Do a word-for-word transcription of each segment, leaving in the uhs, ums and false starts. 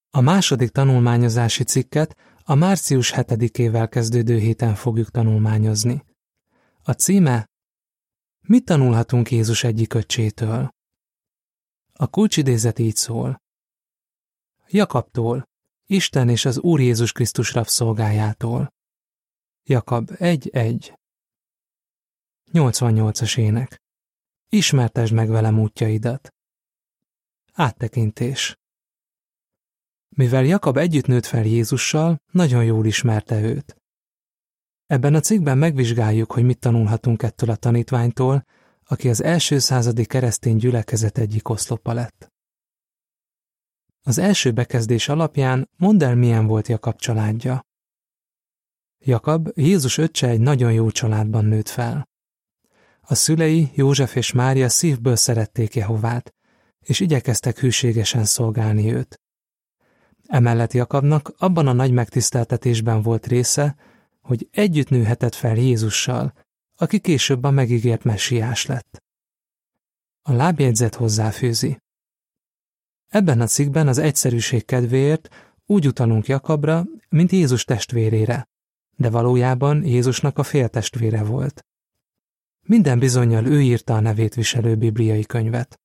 A második tanulmányozási cikket a március hetedikével kezdődő héten fogjuk tanulmányozni. A címe: Mit tanulhatunk Jézus egyik öccsétől? A kulcsidézet így szól: Jakabtól, Isten és az Úr Jézus Krisztus rabszolgájától. Jakab egy egy. nyolcvannyolcas ének. Ismertesd meg velem útjaidat. Áttekintés. Mivel Jakab együtt nőtt fel Jézussal, nagyon jól ismerte őt. Ebben a cikkben megvizsgáljuk, hogy mit tanulhatunk ettől a tanítványtól, aki az első századi keresztény gyülekezet egyik oszlopa lett. Az első bekezdés alapján mondd el, milyen volt Jakab családja. Jakab, Jézus öccse, egy nagyon jó családban nőtt fel. A szülei, József és Mária szívből szerették Jehovát, és igyekeztek hűségesen szolgálni őt. Emellett Jakabnak abban a nagy megtiszteltetésben volt része, hogy együtt nőhetett fel Jézussal, aki később a megígért messiás lett. A lábjegyzet hozzáfűzi. Ebben a cikkben az egyszerűség kedvéért úgy utalunk Jakabra, mint Jézus testvérére, de valójában Jézusnak a féltestvére volt. Minden bizonnyal ő írta a nevét viselő bibliai könyvet.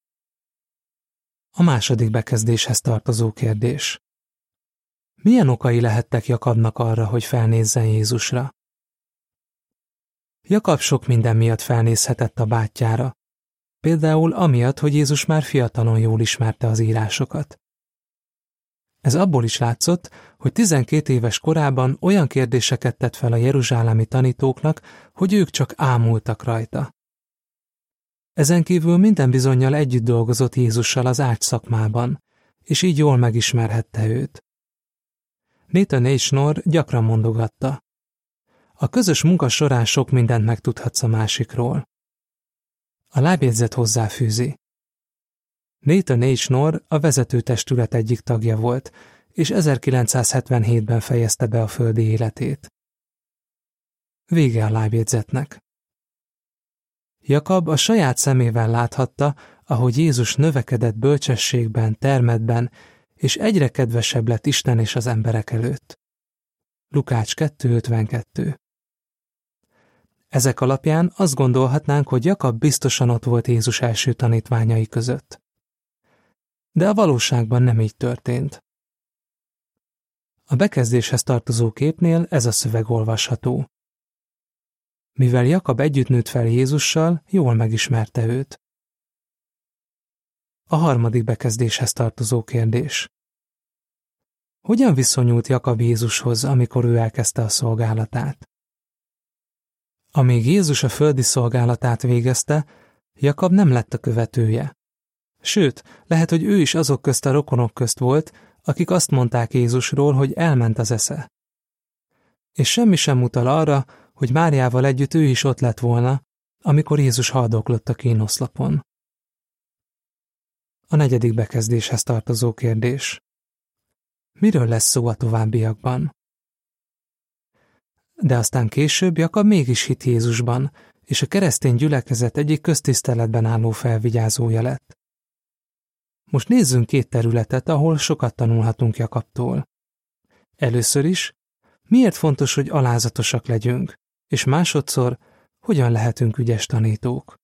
A második bekezdéshez tartozó kérdés. Milyen okai lehettek Jakabnak arra, hogy felnézzen Jézusra? Jakab sok minden miatt felnézhetett a bátyjára, például amiatt, hogy Jézus már fiatalon jól ismerte az írásokat. Ez abból is látszott, hogy tizenkét éves korában olyan kérdéseket tett fel a jeruzsálemi tanítóknak, hogy ők csak ámultak rajta. Ezen kívül minden bizonnyal együtt dolgozott Jézussal az ágy szakmában, és így jól megismerhette őt. Nathan H. Knorr gyakran mondogatta: a közös munka során sok mindent megtudhatsz a másikról. A lábjegyzet hozzáfűzi. Nathan H. Knorr a vezetőtestület egyik tagja volt, és ezerkilencszázhetvenhétben fejezte be a földi életét. Vége a lábjegyzetnek. Jakab a saját szemével láthatta, ahogy Jézus növekedett bölcsességben, termetben, és egyre kedvesebb lett Isten és az emberek előtt. Lukács kettő ötvenkettő. Ezek alapján azt gondolhatnánk, hogy Jakab biztosan ott volt Jézus első tanítványai között. De a valóságban nem így történt. A bekezdéshez tartozó képnél ez a szöveg olvasható. Mivel Jakab együtt nőtt fel Jézussal, jól megismerte őt. A harmadik bekezdéshez tartozó kérdés. Hogyan viszonyult Jakab Jézushoz, amikor ő elkezdte a szolgálatát? Amíg Jézus a földi szolgálatát végezte, Jakab nem lett a követője. Sőt, lehet, hogy ő is azok közt a rokonok közt volt, akik azt mondták Jézusról, hogy elment az esze. És semmi sem utal arra, hogy Máriával együtt ő is ott lett volna, amikor Jézus haldoklott a kínoszlapon. A negyedik bekezdéshez tartozó kérdés. Miről lesz szó a továbbiakban? De aztán később Jakab mégis hitt Jézusban, és a keresztény gyülekezet egyik köztiszteletben álló felvigyázója lett. Most nézzünk két területet, ahol sokat tanulhatunk Jakabtól. Először is, miért fontos, hogy alázatosak legyünk, és másodszor, hogyan lehetünk ügyes tanítók.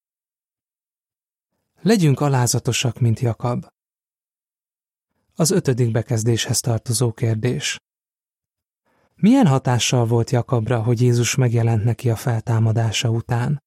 Legyünk alázatosak, mint Jakab. Az ötödik bekezdéshez tartozó kérdés. Milyen hatással volt Jakabra, hogy Jézus megjelent neki a feltámadása után?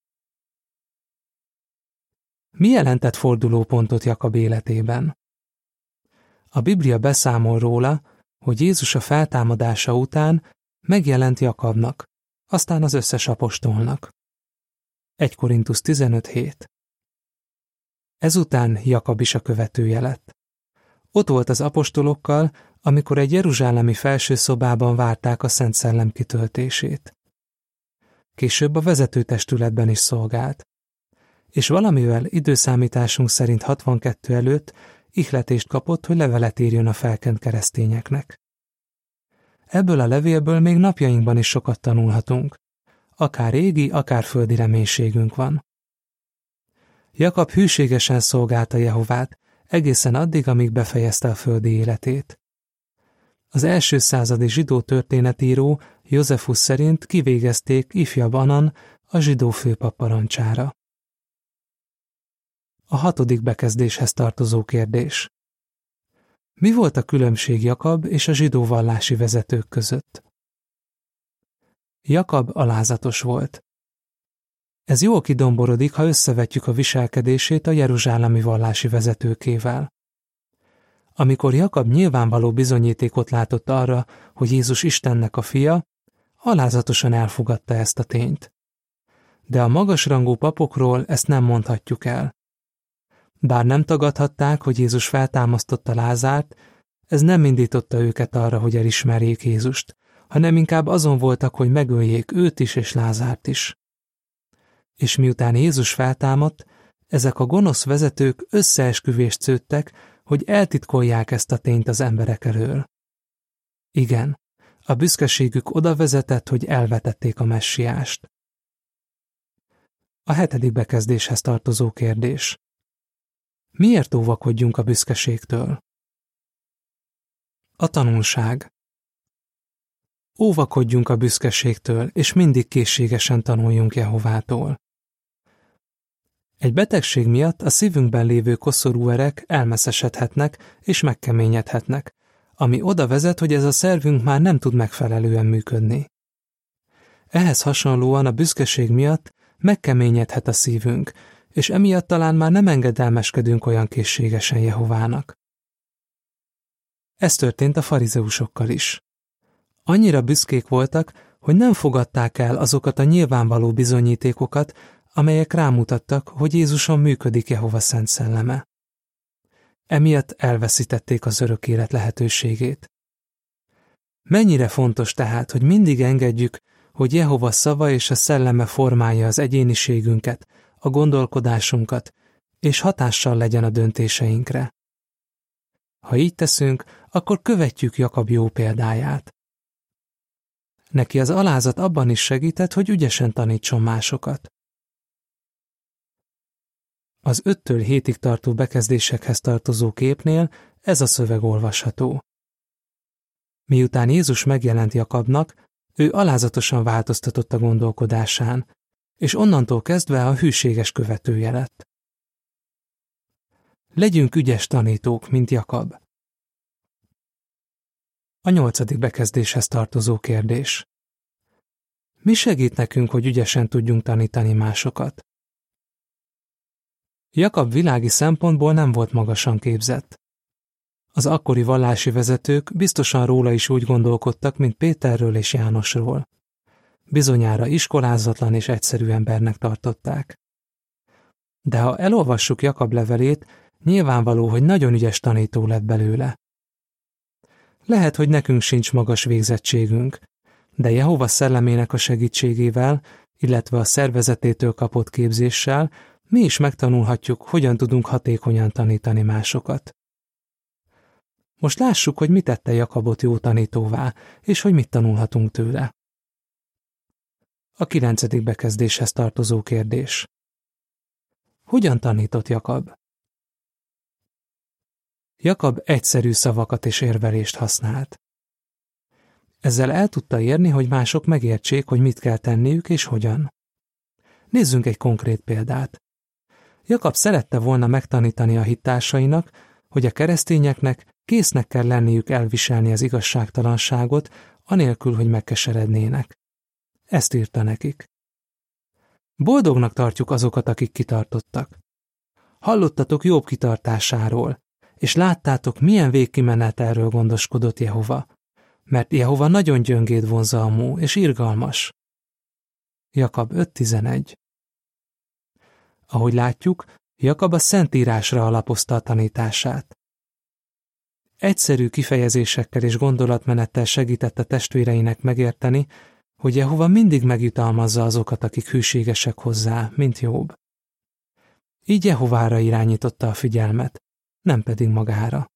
Mi jelentett fordulópontot Jakab életében? A Biblia beszámol róla, hogy Jézus a feltámadása után megjelent Jakabnak, aztán az összes apostolnak. egy Korintus tizenöt hét. Ezután Jakab is a követője lett. Ott volt az apostolokkal, amikor egy jeruzsálemi felsőszobában várták a Szent Szellem kitöltését. Később a vezetőtestületben is szolgált. És valamivel időszámításunk szerint hatvankettő előtt ihletést kapott, hogy levelet írjon a felkent keresztényeknek. Ebből a levélből még napjainkban is sokat tanulhatunk. Akár régi, akár földi reménységünk van. Jakab hűségesen szolgálta Jehovát, egészen addig, amíg befejezte a földi életét. Az első századi zsidó történetíró Józefus szerint kivégezték ifjabb Anan a zsidó főpap parancsára. A hatodik bekezdéshez tartozó kérdés. Mi volt a különbség Jakab és a zsidó vallási vezetők között? Jakab alázatos volt. Ez jól kidomborodik, ha összevetjük a viselkedését a jeruzsálemi vallási vezetőkével. Amikor Jakab nyilvánvaló bizonyítékot látott arra, hogy Jézus Istennek a fia, alázatosan elfogadta ezt a tényt. De a magasrangú papokról ezt nem mondhatjuk el. Bár nem tagadhatták, hogy Jézus feltámasztotta Lázárt, ez nem indította őket arra, hogy elismerjék Jézust, hanem inkább azon voltak, hogy megöljék őt is és Lázárt is. És miután Jézus feltámadt, ezek a gonosz vezetők összeesküvést szőttek, hogy eltitkolják ezt a tényt az emberek elől. Igen, a büszkeségük oda vezetett, hogy elvetették a messiást. A hetedik bekezdéshez tartozó kérdés. Miért óvakodjunk a büszkeségtől? A tanulság. Óvakodjunk a büszkeségtől, és mindig készségesen tanuljunk Jehovától. Egy betegség miatt a szívünkben lévő koszorú erek elmeszesedhetnek és megkeményedhetnek, ami oda vezet, hogy ez a szervünk már nem tud megfelelően működni. Ehhez hasonlóan a büszkeség miatt megkeményedhet a szívünk, és emiatt talán már nem engedelmeskedünk olyan készségesen Jehovának. Ez történt a farizeusokkal is. Annyira büszkék voltak, hogy nem fogadták el azokat a nyilvánvaló bizonyítékokat, amelyek rámutattak, hogy Jézuson működik Jehova szent szelleme. Emiatt elveszítették az örök élet lehetőségét. Mennyire fontos tehát, hogy mindig engedjük, hogy Jehova szava és a szelleme formálja az egyéniségünket, a gondolkodásunkat, és hatással legyen a döntéseinkre. Ha így teszünk, akkor követjük Jakab jó példáját. Neki az alázat abban is segített, hogy ügyesen tanítson másokat. Az öttől hétig tartó bekezdésekhez tartozó képnél ez a szöveg olvasható. Miután Jézus megjelent Jakabnak, ő alázatosan változtatott a gondolkodásán, és onnantól kezdve a hűséges követője lett. Legyünk ügyes tanítók, mint Jakab. A nyolcadik bekezdéshez tartozó kérdés. Mi segít nekünk, hogy ügyesen tudjunk tanítani másokat? Jakab világi szempontból nem volt magasan képzett. Az akkori vallási vezetők biztosan róla is úgy gondolkodtak, mint Péterről és Jánosról. Bizonyára iskolázatlan és egyszerű embernek tartották. De ha elolvassuk Jakab levelét, nyilvánvaló, hogy nagyon ügyes tanító lett belőle. Lehet, hogy nekünk sincs magas végzettségünk, de Jehova szellemének a segítségével, illetve a szervezetétől kapott képzéssel mi is megtanulhatjuk, hogyan tudunk hatékonyan tanítani másokat. Most lássuk, hogy mit tette Jakabot jó tanítóvá, és hogy mit tanulhatunk tőle. A kilencedik bekezdéshez tartozó kérdés. Hogyan tanított Jakab? Jakab egyszerű szavakat és érvelést használt. Ezzel el tudta érni, hogy mások megértsék, hogy mit kell tenniük és hogyan. Nézzünk egy konkrét példát. Jakab szerette volna megtanítani a hittársainak, hogy a keresztényeknek késznek kell lenniük elviselni az igazságtalanságot, anélkül, hogy megkeserednének. Ezt írta nekik. Boldognak tartjuk azokat, akik kitartottak. Hallottatok Jobb kitartásáról, és láttátok, milyen végkimenetelről gondoskodott Jehova, mert Jehova nagyon gyöngéd vonzalmú és irgalmas. Jakab öt tizenegy. Ahogy látjuk, Jakab a Szentírásra alapozta a tanítását. Egyszerű kifejezésekkel és gondolatmenettel segítette testvéreinek megérteni, hogy Jehova mindig megjutalmazza azokat, akik hűségesek hozzá, mint Jobb. Így Jehovára irányította a figyelmet, nem pedig magára.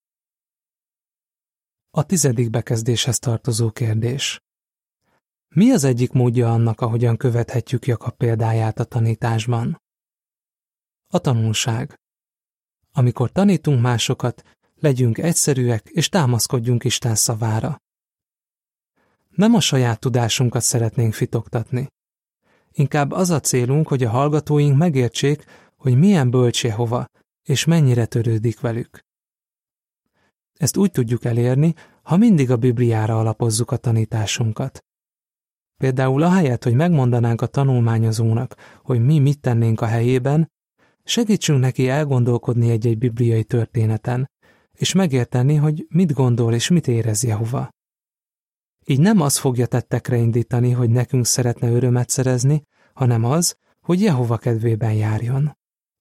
A tizedik bekezdéshez tartozó kérdés. Mi az egyik módja annak, ahogyan követhetjük Jakab példáját a tanításban? A tanulság. Amikor tanítunk másokat, legyünk egyszerűek és támaszkodjunk Isten szavára. Nem a saját tudásunkat szeretnénk fitoktatni. Inkább az a célunk, hogy a hallgatóink megértsék, hogy milyen bölcs Jehova, és mennyire törődik velük. Ezt úgy tudjuk elérni, ha mindig a Bibliára alapozzuk a tanításunkat. Például ahelyett, hogy megmondanánk a tanulmányozónak, hogy mi mit tennénk a helyében, segítsünk neki elgondolkodni egy-egy bibliai történeten, és megérteni, hogy mit gondol és mit érez Jehova. Így nem az fogja tettekre indítani, hogy nekünk szeretne örömet szerezni, hanem az, hogy Jehova kedvében járjon.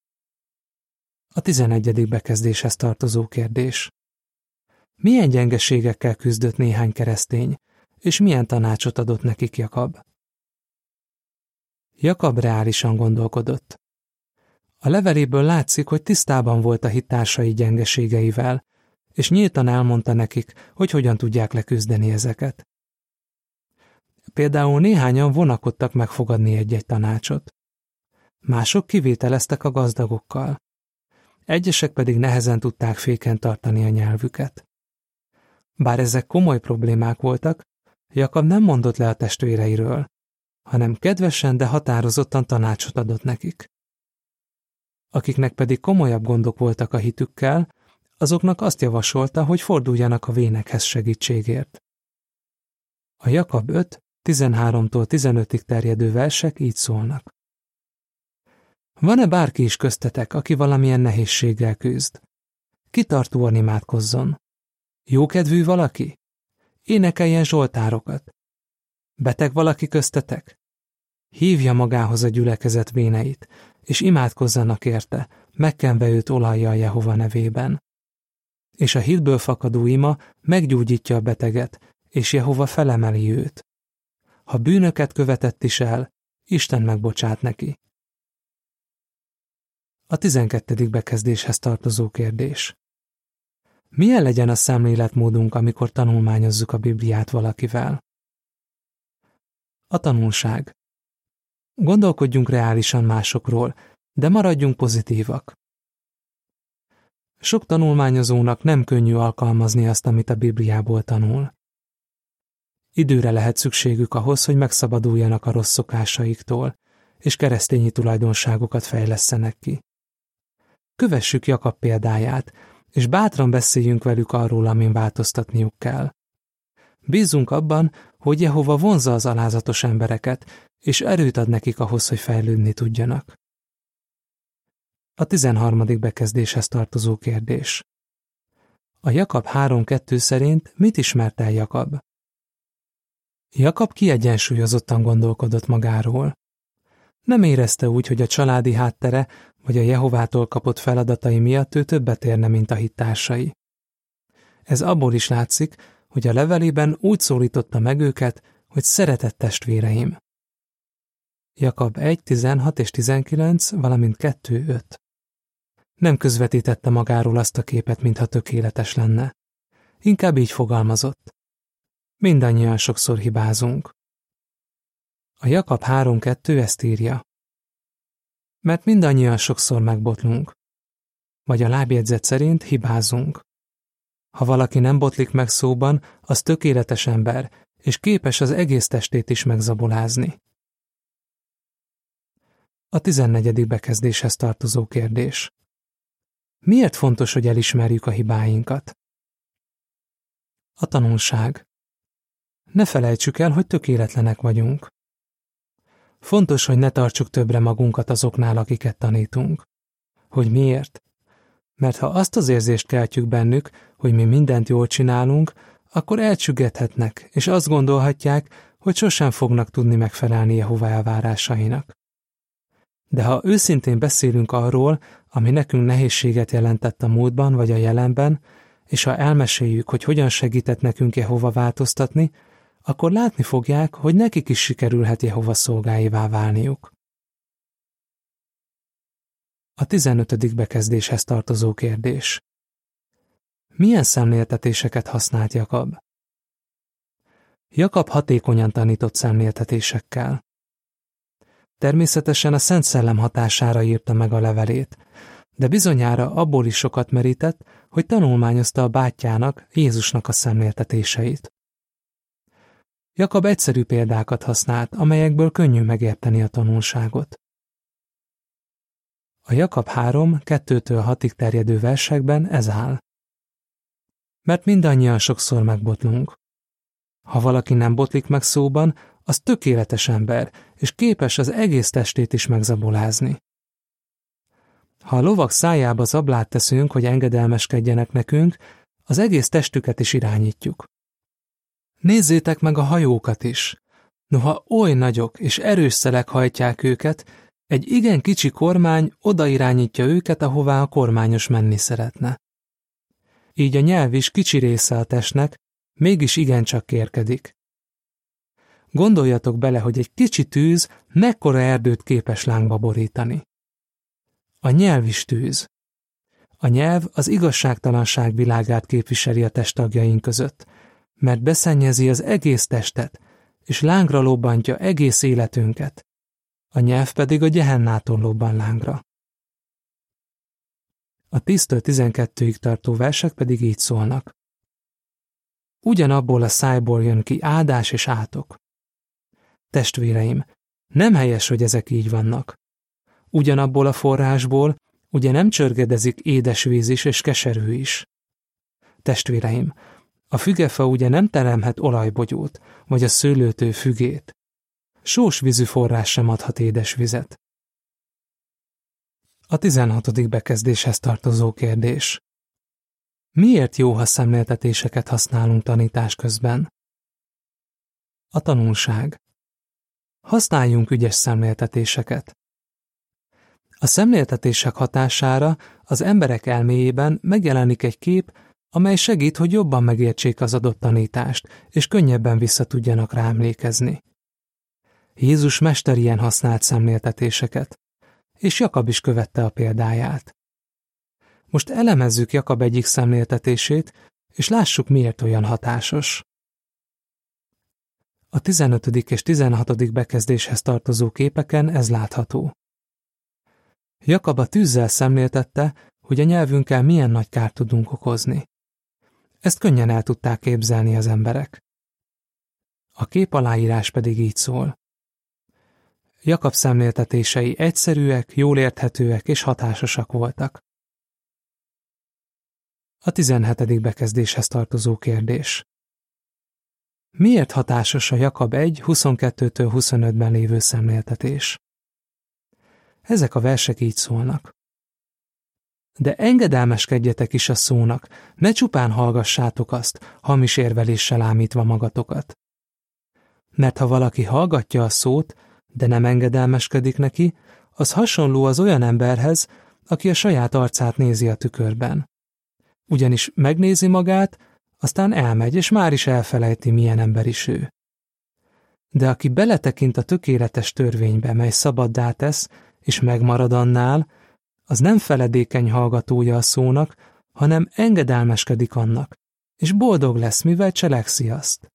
A tizenegyedik bekezdéshez tartozó kérdés. Milyen gyengeségekkel küzdött néhány keresztény, és milyen tanácsot adott nekik Jakab? Jakab reálisan gondolkodott. A leveléből látszik, hogy tisztában volt a hittársai gyengeségeivel, és nyíltan elmondta nekik, hogy hogyan tudják leküzdeni ezeket. Például néhányan vonakodtak megfogadni egy-egy tanácsot. Mások kivételeztek a gazdagokkal. Egyesek pedig nehezen tudták féken tartani a nyelvüket. Bár ezek komoly problémák voltak, Jakab nem mondott le a testvéreiről, hanem kedvesen, de határozottan tanácsot adott nekik. Akiknek pedig komolyabb gondok voltak a hitükkel, azoknak azt javasolta, hogy forduljanak a vénekhez segítségért. A Jakab öt, tizenháromtól tizenötig terjedő versek így szólnak. Van-e bárki is köztetek, aki valamilyen nehézséggel küzd? Kitartóan imádkozzon. Jókedvű valaki? Énekeljen zsoltárokat. Beteg valaki köztetek? Hívja magához a gyülekezet véneit, és imádkozzanak érte, megkenve őt olajjal Jehova nevében. És a hitből fakadó ima meggyógyítja a beteget, és Jehova felemeli őt. Ha bűnöket követett is el, Isten megbocsát neki. A tizenkettedik bekezdéshez tartozó kérdés. Milyen legyen a szemléletmódunk, amikor tanulmányozzuk a Bibliát valakivel? A tanulság. Gondolkodjunk reálisan másokról, de maradjunk pozitívak. Sok tanulmányozónak nem könnyű alkalmazni azt, amit a Bibliából tanul. Időre lehet szükségük ahhoz, hogy megszabaduljanak a rossz szokásaiktól, és keresztényi tulajdonságokat fejlesszenek ki. Kövessük Jakab példáját, és bátran beszéljünk velük arról, amin változtatniuk kell. Bízzunk abban, hogy Jehova vonzza az alázatos embereket, és erőt ad nekik ahhoz, hogy fejlődni tudjanak. A tizenharmadik bekezdéshez tartozó kérdés. A Jakab három kettő szerint mit ismert el Jakab? Jakab kiegyensúlyozottan gondolkodott magáról. Nem érezte úgy, hogy a családi háttere vagy a Jehovától kapott feladatai miatt ő többet érne, mint a hittársai. Ez abból is látszik, hogy a levelében úgy szólította meg őket, hogy szeretett testvéreim. Jakab egy tizenhat és tizenkilenc, valamint kettő öt. Nem közvetítette magáról azt a képet, mintha tökéletes lenne. Inkább így fogalmazott. Mindannyian sokszor hibázunk. A Jakab három kettő ezt írja. Mert mindannyian sokszor megbotlunk. Vagy a lábjegyzet szerint hibázunk. Ha valaki nem botlik meg szóban, az tökéletes ember, és képes az egész testét is megzabolázni. A tizennegyedik bekezdéshez tartozó kérdés. Miért fontos, hogy elismerjük a hibáinkat? A tanulság. Ne felejtsük el, hogy tökéletlenek vagyunk. Fontos, hogy ne tartsuk többre magunkat azoknál, akiket tanítunk. Hogy miért? Mert ha azt az érzést keltjük bennük, hogy mi mindent jól csinálunk, akkor elcsüggethetnek, és azt gondolhatják, hogy sosem fognak tudni megfelelni Jehova elvárásainak. De ha őszintén beszélünk arról, ami nekünk nehézséget jelentett a múltban vagy a jelenben, és ha elmeséljük, hogy hogyan segített nekünk Jehova változtatni, akkor látni fogják, hogy nekik is sikerülhet Jehova szolgáivá válniuk. A tizenötödik bekezdéshez tartozó kérdés. Milyen szemléltetéseket használt Jakab? Jakab hatékonyan tanított szemléltetésekkel. Természetesen a Szent Szellem hatására írta meg a levelét, de bizonyára abból is sokat merített, hogy tanulmányozta a bátyjának, Jézusnak a szemléltetéseit. Jakab egyszerű példákat használt, amelyekből könnyű megérteni a tanulságot. A Jakab három, kettőtől hatig terjedő versekben ez áll. Mert mindannyian sokszor megbotlunk. Ha valaki nem botlik meg szóban, az tökéletes ember, és képes az egész testét is megzabolázni. Ha a lovak szájába zablát teszünk, hogy engedelmeskedjenek nekünk, az egész testüket is irányítjuk. Nézzétek meg a hajókat is. Noha oly nagyok és erős szelek hajtják őket, egy igen kicsi kormány odairányítja őket, ahová a kormányos menni szeretne. Így a nyelv is kicsi része a testnek, mégis igencsak kérkedik. Gondoljatok bele, hogy egy kicsi tűz mekkora erdőt képes lángba borítani. A nyelv is tűz. A nyelv az igazságtalanság világát képviseli a testtagjaink között, mert beszennyezi az egész testet, és lángra lobbantja egész életünket. A nyelv pedig a gyehennától lobban lángra. A tíztől tizenkettőig tartó versek pedig így szólnak. Ugyanabból a szájból jön ki áldás és átok. Testvéreim, nem helyes, hogy ezek így vannak. Ugyanabból a forrásból ugye nem csörgedezik édes víz is és keserű is. Testvéreim, a fügefa ugye nem teremhet olajbogyót, vagy a szőlőtő fügét. Sós vízű forrás sem adhat édes vizet. A tizenhatodik bekezdéshez tartozó kérdés. Miért jó, ha szemléltetéseket használunk tanítás közben? A tanulság. Használjunk ügyes szemléltetéseket. A szemléltetések hatására az emberek elméjében megjelenik egy kép, amely segít, hogy jobban megértsék az adott tanítást, és könnyebben vissza tudjanak rá emlékezni. Jézus mesterien használt szemléltetéseket, és Jakab is követte a példáját. Most elemezzük Jakab egyik szemléltetését, és lássuk, miért olyan hatásos. A tizenötödik és tizenhatodik bekezdéshez tartozó képeken ez látható. Jakab a tűzzel szemléltette, hogy a nyelvünkkel milyen nagy kárt tudunk okozni. Ezt könnyen el tudták képzelni az emberek. A kép aláírás pedig így szól. Jakab szemléltetései egyszerűek, jól érthetőek és hatásosak voltak. A tizenhetedik bekezdéshez tartozó kérdés. Miért hatásos a Jakab egy huszonkettőtől huszonötben lévő szemléltetés? Ezek a versek így szólnak. De engedelmeskedjetek is a szónak, ne csupán hallgassátok azt, hamis érveléssel ámítva magatokat. Mert ha valaki hallgatja a szót, de nem engedelmeskedik neki, az hasonló az olyan emberhez, aki a saját arcát nézi a tükörben. Ugyanis megnézi magát, aztán elmegy, és már is elfelejti, milyen ember is ő. De aki beletekint a tökéletes törvénybe, mely szabaddá tesz, és megmarad annál, az nem feledékeny hallgatója a szónak, hanem engedelmeskedik annak, és boldog lesz, mivel cselekszi azt.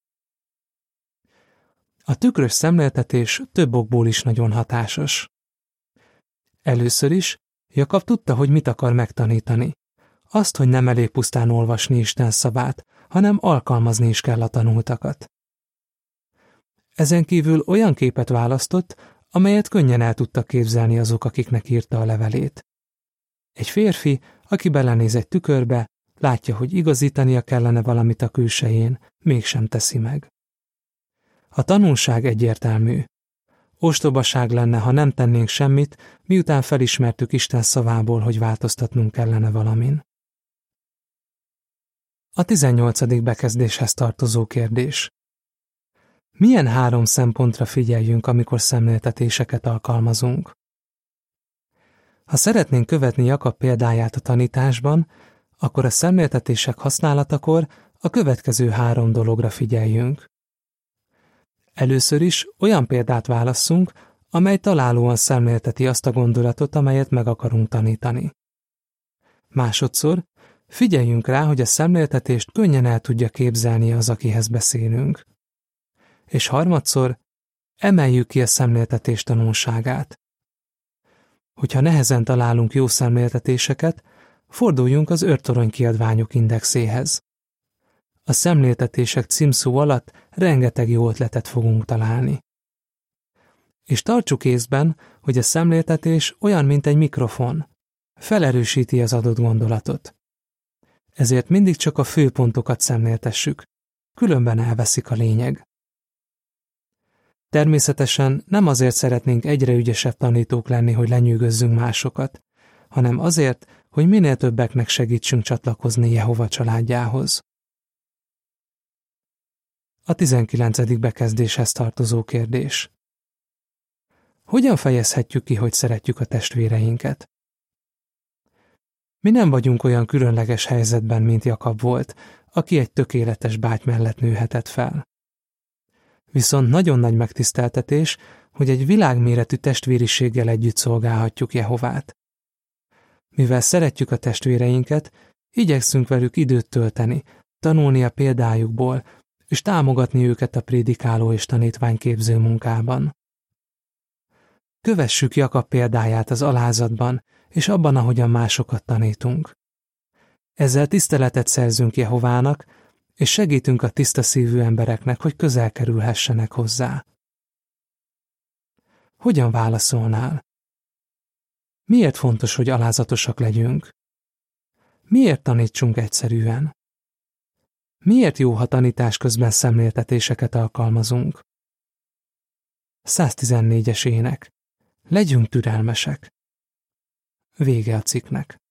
A tükrös szemléltetés több okból is nagyon hatásos. Először is Jakab tudta, hogy mit akar megtanítani. Azt, hogy nem elég pusztán olvasni Isten szavát, hanem alkalmazni is kell a tanultakat. Ezen kívül olyan képet választott, amelyet könnyen el tudtak képzelni azok, akiknek írta a levelét. Egy férfi, aki belenéz egy tükörbe, látja, hogy igazítania kellene valamit a külsején, mégsem teszi meg. A tanulság egyértelmű. Ostobaság lenne, ha nem tennénk semmit, miután felismertük Isten szavából, hogy változtatnunk kellene valamin. A tizennyolcadik bekezdéshez tartozó kérdés. Milyen három szempontra figyeljünk, amikor szemléltetéseket alkalmazunk? Ha szeretnénk követni Jakab példáját a tanításban, akkor a szemléltetések használatakor a következő három dologra figyeljünk. Először is olyan példát válasszunk, amely találóan szemlélteti azt a gondolatot, amelyet meg akarunk tanítani. Másodszor figyeljünk rá, hogy a szemléltetést könnyen el tudja képzelni az, akihez beszélünk. És harmadszor emeljük ki a szemléltetés tanulságát. Hogyha nehezen találunk jó szemléltetéseket, forduljunk az őrtorony kiadványok indexéhez. A szemléltetések címszó alatt rengeteg jó ötletet fogunk találni. És tartsuk észben, hogy a szemléltetés olyan, mint egy mikrofon. Felerősíti az adott gondolatot. Ezért mindig csak a főpontokat szemléltessük, különben elveszik a lényeg. Természetesen nem azért szeretnénk egyre ügyesebb tanítók lenni, hogy lenyűgözzünk másokat, hanem azért, hogy minél többeknek segítsünk csatlakozni Jehova családjához. A tizenkilencedik bekezdéshez tartozó kérdés. Hogyan fejezhetjük ki, hogy szeretjük a testvéreinket? Mi nem vagyunk olyan különleges helyzetben, mint Jakab volt, aki egy tökéletes báty mellett nőhetett fel. Viszont nagyon nagy megtiszteltetés, hogy egy világméretű testvériséggel együtt szolgálhatjuk Jehovát. Mivel szeretjük a testvéreinket, igyekszünk velük időt tölteni, tanulni a példájukból, és támogatni őket a prédikáló és tanítványképző munkában. Kövessük Jakab példáját az alázatban, és abban, ahogyan másokat tanítunk. Ezzel tiszteletet szerzünk Jehovának, és segítünk a tiszta szívű embereknek, hogy közel kerülhessenek hozzá. Hogyan válaszolnál? Miért fontos, hogy alázatosak legyünk? Miért tanítsunk egyszerűen? Miért jó, ha tanítás közben szemléltetéseket alkalmazunk? száztizennégyes ének. Legyünk türelmesek. Vége a cikknek.